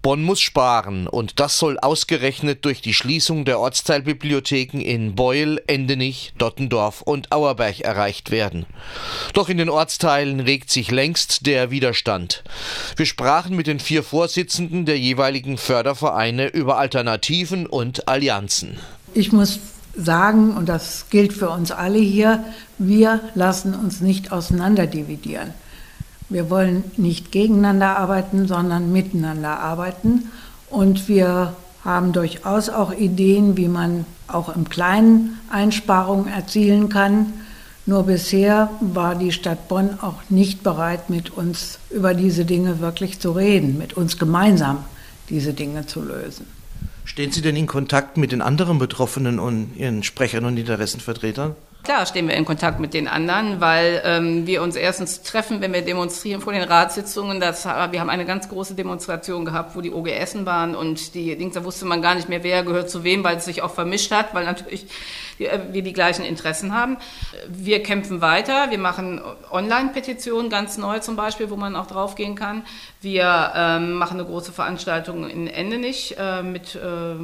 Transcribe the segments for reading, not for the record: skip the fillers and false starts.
Bonn muss sparen und das soll ausgerechnet durch die Schließung der Ortsteilbibliotheken in Beuel, Endenich, Dottendorf und Auerberg erreicht werden. Doch in den Ortsteilen regt sich längst der Widerstand. Wir sprachen mit den 4 Vorsitzenden der jeweiligen Fördervereine über Alternativen und Allianzen. Ich muss sagen, und das gilt für uns alle hier, wir lassen uns nicht auseinanderdividieren. Wir wollen nicht gegeneinander arbeiten, sondern miteinander arbeiten. Und wir haben durchaus auch Ideen, wie man auch im Kleinen Einsparungen erzielen kann. Nur bisher war die Stadt Bonn auch nicht bereit, mit uns über diese Dinge wirklich zu reden, mit uns gemeinsam diese Dinge zu lösen. Stehen Sie denn in Kontakt mit den anderen Betroffenen und Ihren Sprechern und Interessenvertretern? Klar stehen wir in Kontakt mit den anderen, weil wir uns erstens treffen, wenn wir demonstrieren vor den Ratssitzungen. Wir haben eine ganz große Demonstration gehabt, wo die OG Essen waren und da wusste man gar nicht mehr, wer gehört zu wem, weil es sich auch vermischt hat, weil natürlich wir die gleichen Interessen haben. Wir kämpfen weiter, wir machen Online-Petitionen, ganz neu zum Beispiel, wo man auch draufgehen kann. Wir machen eine große Veranstaltung in Endenich mit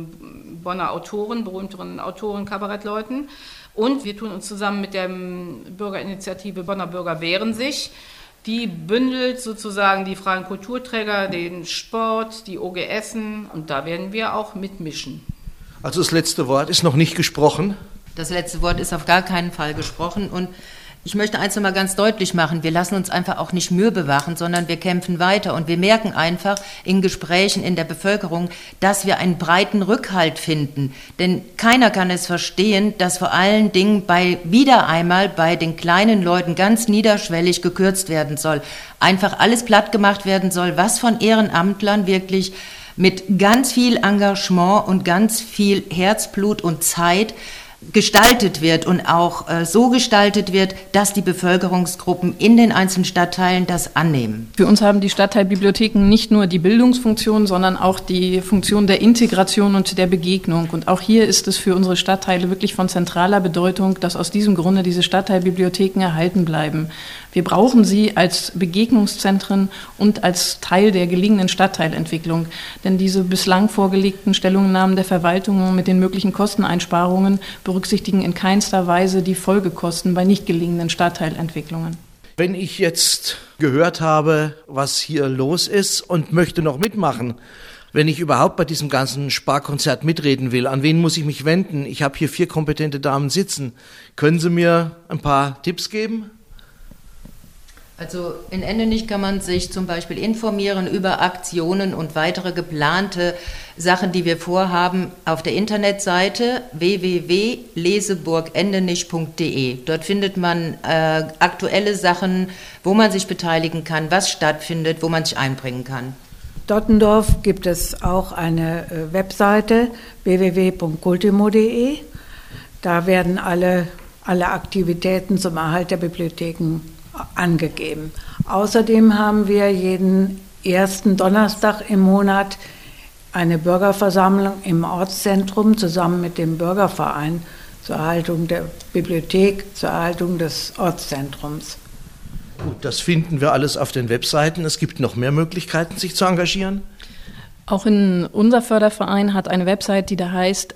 Bonner Autoren, berühmteren Autoren, Kabarettleuten. Und wir tun uns zusammen mit der Bürgerinitiative Bonner Bürger wehren sich. Die bündelt sozusagen die freien Kulturträger, den Sport, die OG Essen und da werden wir auch mitmischen. Also das letzte Wort ist noch nicht gesprochen? Das letzte Wort ist auf gar keinen Fall gesprochen und ich möchte eins noch mal ganz deutlich machen, wir lassen uns einfach auch nicht mürbe machen, sondern wir kämpfen weiter und wir merken einfach in Gesprächen in der Bevölkerung, dass wir einen breiten Rückhalt finden. Denn keiner kann es verstehen, dass vor allen Dingen wieder einmal bei den kleinen Leuten ganz niederschwellig gekürzt werden soll. Einfach alles platt gemacht werden soll, was von Ehrenamtlern wirklich mit ganz viel Engagement und ganz viel Herzblut und Zeit gestaltet wird und auch so gestaltet wird, dass die Bevölkerungsgruppen in den einzelnen Stadtteilen das annehmen. Für uns haben die Stadtteilbibliotheken nicht nur die Bildungsfunktion, sondern auch die Funktion der Integration und der Begegnung. Und auch hier ist es für unsere Stadtteile wirklich von zentraler Bedeutung, dass aus diesem Grunde diese Stadtteilbibliotheken erhalten bleiben. Wir brauchen sie als Begegnungszentren und als Teil der gelingenden Stadtteilentwicklung. Denn diese bislang vorgelegten Stellungnahmen der Verwaltung mit den möglichen Kosteneinsparungen berücksichtigen in keinster Weise die Folgekosten bei nicht gelingenden Stadtteilentwicklungen. Wenn ich jetzt gehört habe, was hier los ist und möchte noch mitmachen, wenn ich überhaupt bei diesem ganzen Sparkonzert mitreden will, an wen muss ich mich wenden? Ich habe hier 4 kompetente Damen sitzen. Können Sie mir ein paar Tipps geben? Also in Endenich kann man sich zum Beispiel informieren über Aktionen und weitere geplante Sachen, die wir vorhaben, auf der Internetseite www.leseburgendenich.de. Dort findet man aktuelle Sachen, wo man sich beteiligen kann, was stattfindet, wo man sich einbringen kann. Dottendorf gibt es auch eine Webseite www.kultimo.de. Da werden alle Aktivitäten zum Erhalt der Bibliotheken angegeben. Außerdem haben wir jeden ersten Donnerstag im Monat eine Bürgerversammlung im Ortszentrum zusammen mit dem Bürgerverein zur Erhaltung der Bibliothek, zur Erhaltung des Ortszentrums. Gut, das finden wir alles auf den Webseiten. Es gibt noch mehr Möglichkeiten, sich zu engagieren. Auch unser Förderverein hat eine Website, die da heißt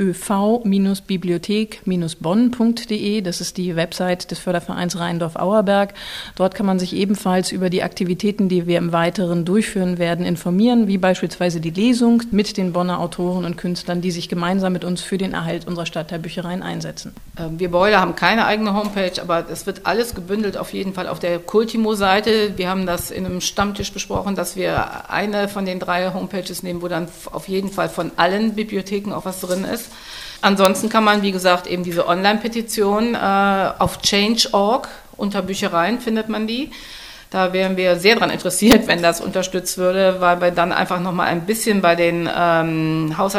föv-bibliothek-bonn.de. Das ist die Website des Fördervereins Rheindorf-Auerberg. Dort kann man sich ebenfalls über die Aktivitäten, die wir im Weiteren durchführen werden, informieren, wie beispielsweise die Lesung mit den Bonner Autoren und Künstlern, die sich gemeinsam mit uns für den Erhalt unserer Stadtteilbüchereien einsetzen. Wir Beuler haben keine eigene Homepage, aber es wird alles gebündelt auf jeden Fall auf der Kultimo-Seite. Wir haben das in einem Stammtisch besprochen, dass wir eine von den 3 Homepages nehmen, wo dann auf jeden Fall von allen Bibliotheken auch was drin ist. Ansonsten kann man, wie gesagt, eben diese Online-Petition auf Change.org unter Büchereien findet man die. Da wären wir sehr daran interessiert, wenn das unterstützt würde, weil wir dann einfach nochmal ein bisschen bei den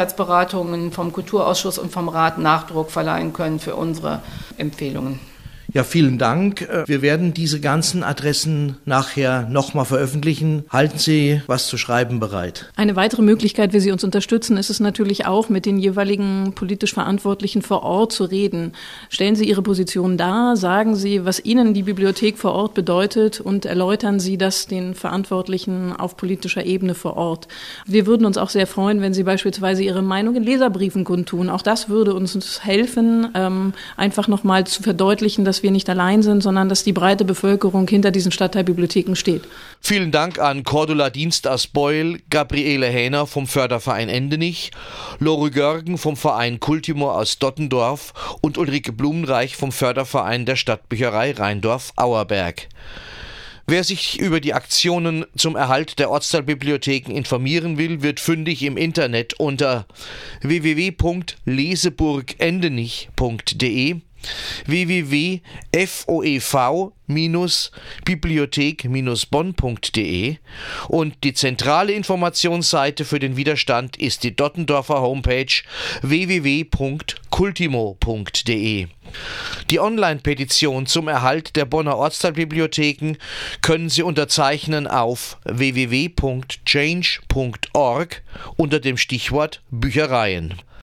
Haushaltsberatungen vom Kulturausschuss und vom Rat Nachdruck verleihen können für unsere Empfehlungen. Ja, vielen Dank. Wir werden diese ganzen Adressen nachher nochmal veröffentlichen. Halten Sie was zu schreiben bereit? Eine weitere Möglichkeit, wie Sie uns unterstützen, ist es natürlich auch, mit den jeweiligen politisch Verantwortlichen vor Ort zu reden. Stellen Sie Ihre Position dar, sagen Sie, was Ihnen die Bibliothek vor Ort bedeutet und erläutern Sie das den Verantwortlichen auf politischer Ebene vor Ort. Wir würden uns auch sehr freuen, wenn Sie beispielsweise Ihre Meinung in Leserbriefen kundtun. Auch das würde uns helfen, einfach nochmal zu verdeutlichen, dass wir nicht allein sind, sondern dass die breite Bevölkerung hinter diesen Stadtteilbibliotheken steht. Vielen Dank an Cordula Dienst aus Beuel, Gabriele Hähner vom Förderverein Endenich, Lore Görgen vom Verein Kultimo aus Dottendorf und Ulrike Blumenreich vom Förderverein der Stadtbücherei Rheindorf-Auerberg. Wer sich über die Aktionen zum Erhalt der Ortsteilbibliotheken informieren will, wird fündig im Internet unter www.leseburgendenich.de, www.foev-bibliothek-bonn.de und die zentrale Informationsseite für den Widerstand ist die Dottendorfer Homepage www.kultimo.de. Die Online-Petition zum Erhalt der Bonner Ortsteilbibliotheken können Sie unterzeichnen auf www.change.org unter dem Stichwort Büchereien.